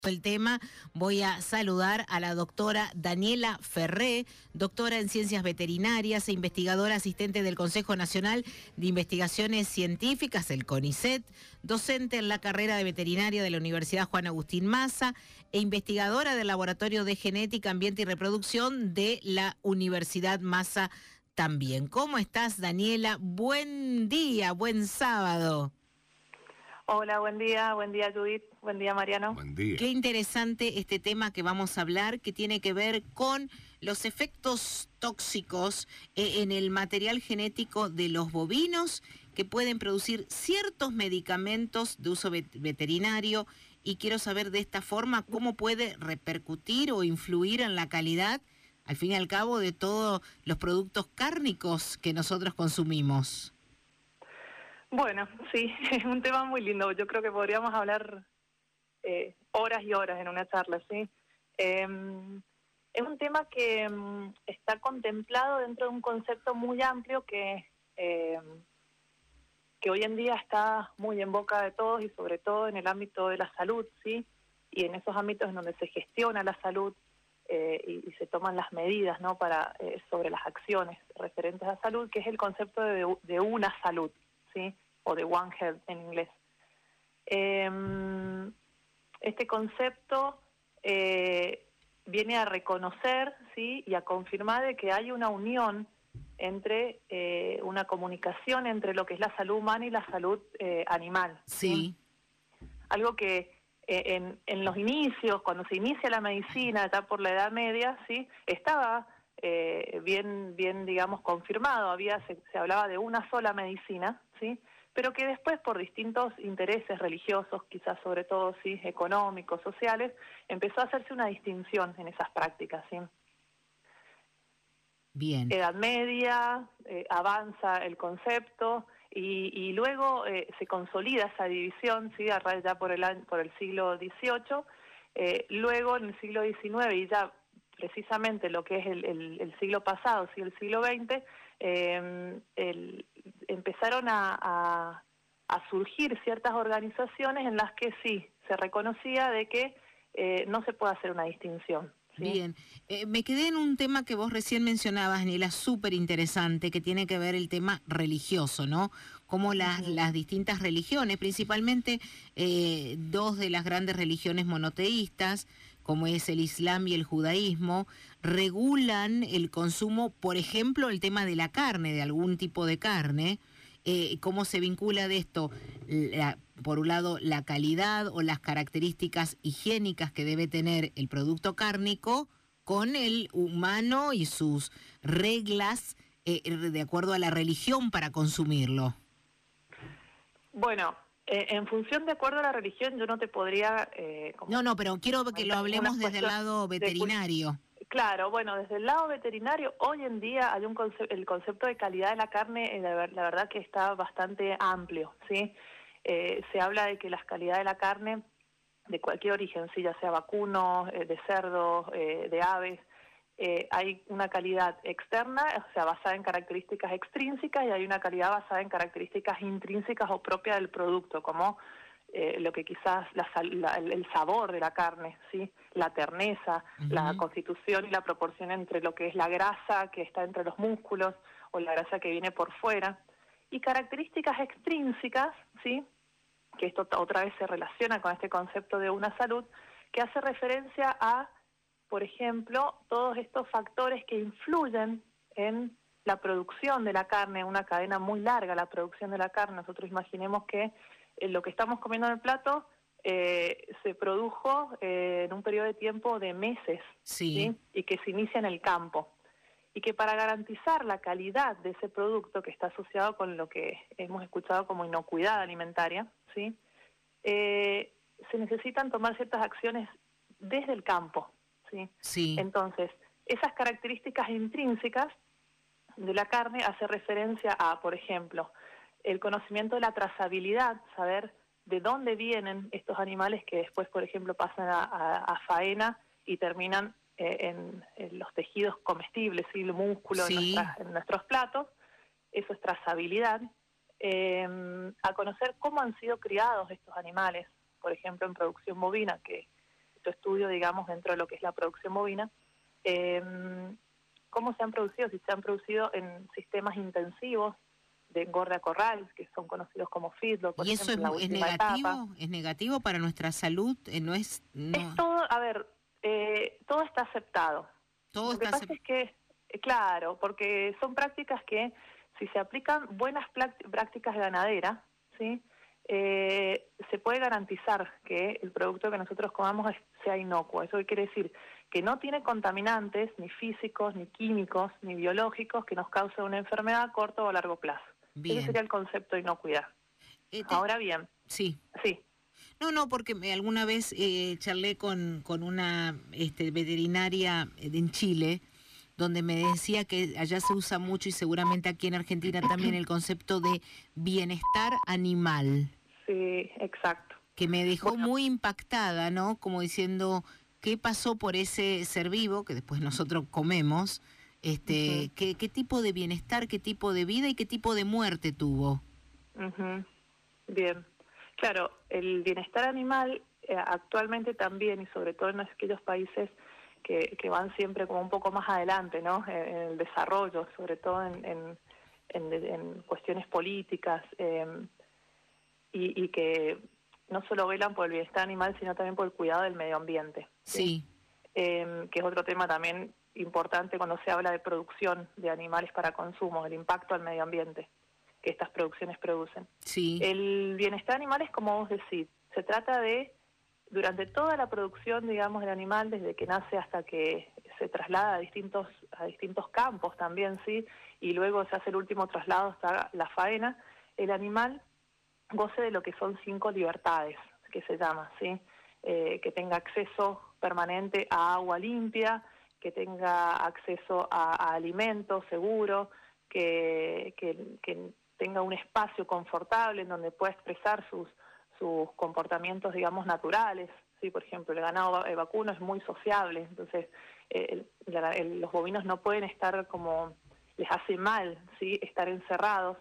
El tema, voy a saludar a la doctora Daniela Ferré, doctora en Ciencias Veterinarias e investigadora asistente del Consejo Nacional de Investigaciones Científicas, el CONICET, docente en la carrera de veterinaria de la Universidad Juan Agustín Maza e investigadora del Laboratorio de Genética, Ambiente y Reproducción de la Universidad Maza también. ¿Cómo estás, Daniela? Buen día, buen sábado. Hola, buen día Judith, buen día Mariano. Buen día. Qué interesante este tema que vamos a hablar, que tiene que ver con los efectos tóxicos en el material genético de los bovinos que pueden producir ciertos medicamentos de uso veterinario, y quiero saber de esta forma cómo puede repercutir o influir en la calidad, al fin y al cabo, de todos los productos cárnicos que nosotros consumimos. Bueno, sí, es un tema muy lindo. Yo creo que podríamos hablar horas y horas en una charla, ¿sí? Es un tema que está contemplado dentro de un concepto muy amplio que hoy en día está muy en boca de todos y sobre todo en el ámbito de la salud, ¿sí? Y en esos ámbitos en donde se gestiona la salud y se toman las medidas, ¿no? Para sobre las acciones referentes a salud, que es el concepto de una salud, ¿sí? O de One Health en inglés. Este concepto viene a reconocer, ¿sí? Y a confirmar de que hay una unión entre una comunicación entre lo que es la salud humana y la salud animal. Sí. Algo que en los inicios, cuando se inicia la medicina, ya por la Edad Media, ¿sí? Estaba bien, digamos, confirmado. Se hablaba de una sola medicina, ¿sí? Pero que después, por distintos intereses religiosos, quizás sobre todo, sí, económicos, sociales, empezó a hacerse una distinción en esas prácticas, ¿sí? Bien. Edad Media, avanza el concepto y luego se consolida esa división, ¿sí? Ya por el siglo XVIII, luego en el siglo XIX y ya precisamente lo que es el siglo pasado, ¿sí? El siglo XX, empezaron a surgir ciertas organizaciones en las que sí se reconocía de que no se puede hacer una distinción, ¿sí? Bien, me quedé en un tema que vos recién mencionabas, Daniela, súper interesante, que tiene que ver el tema religioso, ¿no? Cómo las distintas religiones, principalmente dos de las grandes religiones monoteístas, como es el Islam y el judaísmo, regulan el consumo, por ejemplo, el tema de la carne, de algún tipo de carne. ¿Cómo se vincula de esto? Por un lado, la calidad o las características higiénicas que debe tener el producto cárnico con el humano y sus reglas de acuerdo a la religión para consumirlo. Bueno, en función de acuerdo a la religión, yo no te podría... No, pero quiero que lo hablemos desde el lado veterinario. Claro, bueno, desde el lado veterinario, hoy en día hay el concepto de calidad de la carne, la verdad que está bastante amplio, ¿sí? Se habla de que las calidades de la carne, de cualquier origen, sí, ya sea vacuno, de cerdo, de aves, hay una calidad externa, o sea, basada en características extrínsecas, y hay una calidad basada en características intrínsecas o propias del producto, como lo que quizás el sabor de la carne, ¿sí? La terneza, la constitución y la proporción entre lo que es la grasa que está entre los músculos o la grasa que viene por fuera, y características extrínsecas, ¿sí? Que esto otra vez se relaciona con este concepto de una salud, que hace referencia a, por ejemplo, todos estos factores que influyen en la producción de la carne, una cadena muy larga, la producción de la carne. Nosotros imaginemos que lo que estamos comiendo en el plato se produjo en un periodo de tiempo de meses, sí. Y que se inicia en el campo. Y que para garantizar la calidad de ese producto, que está asociado con lo que hemos escuchado como inocuidad alimentaria, ¿sí? Se necesitan tomar ciertas acciones desde el campo, ¿sí? Sí. Entonces, esas características intrínsecas de la carne hace referencia a, por ejemplo, el conocimiento de la trazabilidad, saber de dónde vienen estos animales que después, por ejemplo, pasan a faena y terminan en los tejidos comestibles, ¿sí? El músculo Sí. en nuestros platos. Eso es trazabilidad. A conocer cómo han sido criados estos animales, por ejemplo, en producción bovina, que estudio, digamos, dentro de lo que es la producción bovina. ¿Cómo se han producido? Si se han producido en sistemas intensivos de engorde a corral, que son conocidos como feedlot, por ¿Y ejemplo, eso en la es última etapa. negativo? ¿Es negativo para nuestra salud? No es... No. Es todo, a ver, todo está aceptado. Todo Lo que está pasa es que, claro, porque son prácticas que, si se aplican buenas prácticas ganaderas, ¿sí? Se puede garantizar que el producto que nosotros comamos sea inocuo. Eso quiere decir que no tiene contaminantes, ni físicos, ni químicos, ni biológicos, que nos causen una enfermedad a corto o a largo plazo. Bien. Ese sería el concepto de inocuidad. Ahora bien. Sí. Sí. No, porque alguna vez charlé con una veterinaria en Chile, donde me decía que allá se usa mucho y seguramente aquí en Argentina también el concepto de bienestar animal. Sí, exacto. Que me dejó muy impactada, ¿no? Como diciendo, ¿qué pasó por ese ser vivo que después nosotros comemos? ¿Qué tipo de bienestar, qué tipo de vida y qué tipo de muerte tuvo? Bien. Claro, el bienestar animal actualmente también, y sobre todo en aquellos países que van siempre como un poco más adelante, ¿no? En el desarrollo, sobre todo en cuestiones políticas, y que no solo velan por el bienestar animal, sino también por el cuidado del medio ambiente. Sí. Que es otro tema también importante cuando se habla de producción de animales para consumo, el impacto al medio ambiente que estas producciones producen. Sí. El bienestar animal es como vos decís, se trata de, durante toda la producción, digamos, del animal, desde que nace hasta que se traslada a distintos campos también, ¿sí? Y luego se hace el último traslado hasta la faena, el animal goce de lo que son 5 libertades, que se llama, ¿sí? Que tenga acceso permanente a agua limpia, que tenga acceso a alimentos seguros, que tenga un espacio confortable en donde pueda expresar sus comportamientos, digamos, naturales, ¿sí? Por ejemplo, el ganado vacuno es muy sociable, entonces los bovinos no pueden estar como, les hace mal, ¿sí? Estar encerrados.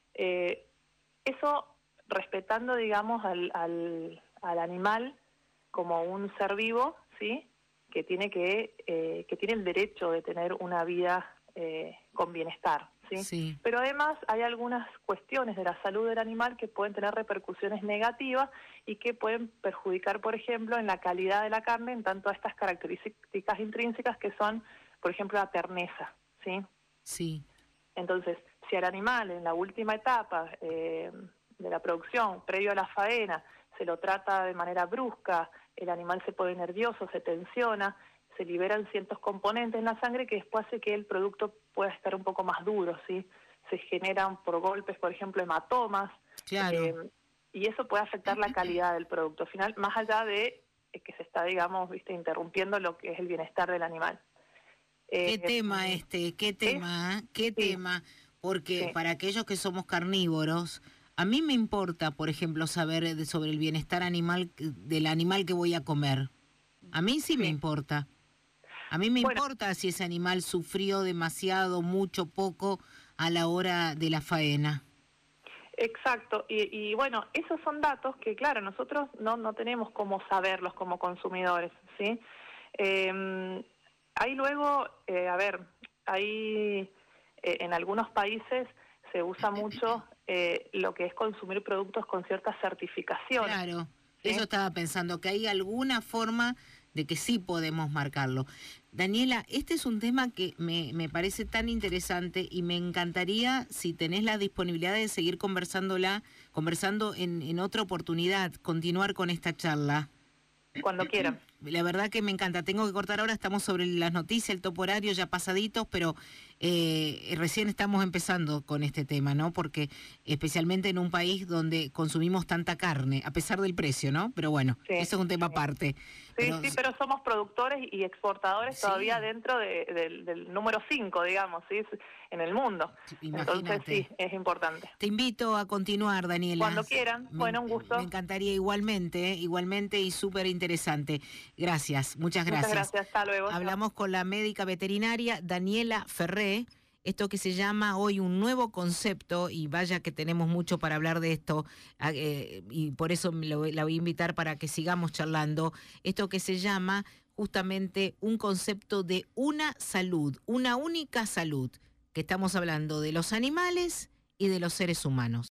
Eso respetando, digamos, al animal como un ser vivo, ¿sí? Que tiene el derecho de tener una vida con bienestar, ¿sí? Sí. Pero además hay algunas cuestiones de la salud del animal que pueden tener repercusiones negativas y que pueden perjudicar, por ejemplo, en la calidad de la carne, en tanto a estas características intrínsecas que son, por ejemplo, la terneza, ¿sí? Sí. Entonces, si al animal en la última etapa de la producción, previo a la faena, se lo trata de manera brusca, el animal se pone nervioso, se tensiona, se liberan ciertos componentes en la sangre que después hace que el producto pueda estar un poco más duro, ¿sí? Se generan por golpes, por ejemplo, hematomas. Claro. Y eso puede afectar la calidad del producto. Al final, más allá de que se está, digamos, interrumpiendo lo que es el bienestar del animal. Qué tema qué tema, porque para aquellos que somos carnívoros, a mí me importa, por ejemplo, saber sobre el bienestar animal del animal que voy a comer. A mí sí me importa. A mí me importa si ese animal sufrió demasiado, mucho, poco a la hora de la faena. Exacto, y bueno, esos son datos que, claro, nosotros no tenemos cómo saberlos como consumidores, ¿sí? Hay luego, en algunos países se usa mucho lo que es consumir productos con ciertas certificaciones. Claro, ¿sí? Eso estaba pensando, que hay alguna forma de que sí podemos marcarlo. Daniela, este es un tema que me parece tan interesante y me encantaría, si tenés la disponibilidad de seguir conversando en otra oportunidad, continuar con esta charla. Cuando quieran. La verdad que me encanta. Tengo que cortar ahora, estamos sobre las noticias, el topo horario ya pasaditos, pero recién estamos empezando con este tema, ¿no? Porque especialmente en un país donde consumimos tanta carne, a pesar del precio, ¿no? Pero bueno, eso es un tema aparte. Pero somos productores y exportadores todavía dentro del número 5, digamos, ¿sí? En el mundo. Imagínate. Entonces sí, es importante. Te invito a continuar, Daniela. Cuando quieran, un gusto. Me encantaría igualmente y súper interesante. Gracias, muchas gracias. Muchas gracias, hasta luego. Hablamos con la médica veterinaria Daniela Ferré esto que se llama hoy un nuevo concepto, y vaya que tenemos mucho para hablar de esto, y por eso la voy a invitar para que sigamos charlando, esto que se llama justamente un concepto de una salud, una única salud, que estamos hablando de los animales y de los seres humanos.